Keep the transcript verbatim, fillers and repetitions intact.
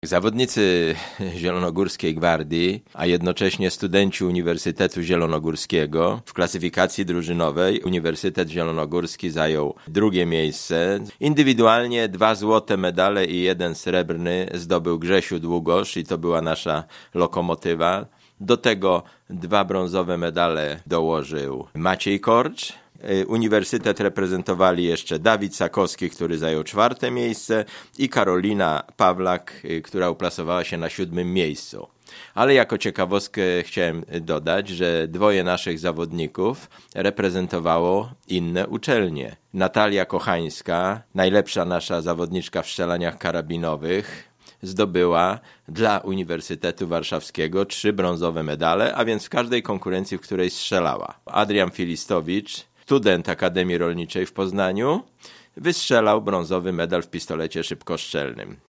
Zawodnicy Zielonogórskiej Gwardii, a jednocześnie studenci Uniwersytetu Zielonogórskiego w klasyfikacji drużynowej Uniwersytet Zielonogórski zajął drugie miejsce. Indywidualnie dwa złote medale i jeden srebrny zdobył Grzesiu Długosz i to była nasza lokomotywa. Do tego dwa brązowe medale dołożył Maciej Korcz. Uniwersytet reprezentowali jeszcze Dawid Sakowski, który zajął czwarte miejsce, i Karolina Pawlak, która uplasowała się na siódmym miejscu. Ale jako ciekawostkę chciałem dodać, że dwoje naszych zawodników reprezentowało inne uczelnie. Natalia Kochańska, najlepsza nasza zawodniczka w strzelaniach karabinowych, zdobyła dla Uniwersytetu Warszawskiego trzy brązowe medale, a więc w każdej konkurencji, w której strzelała. Adrian Filistowicz, student Akademii Rolniczej w Poznaniu, wystrzelał brązowy medal w pistolecie szybkostrzelnym.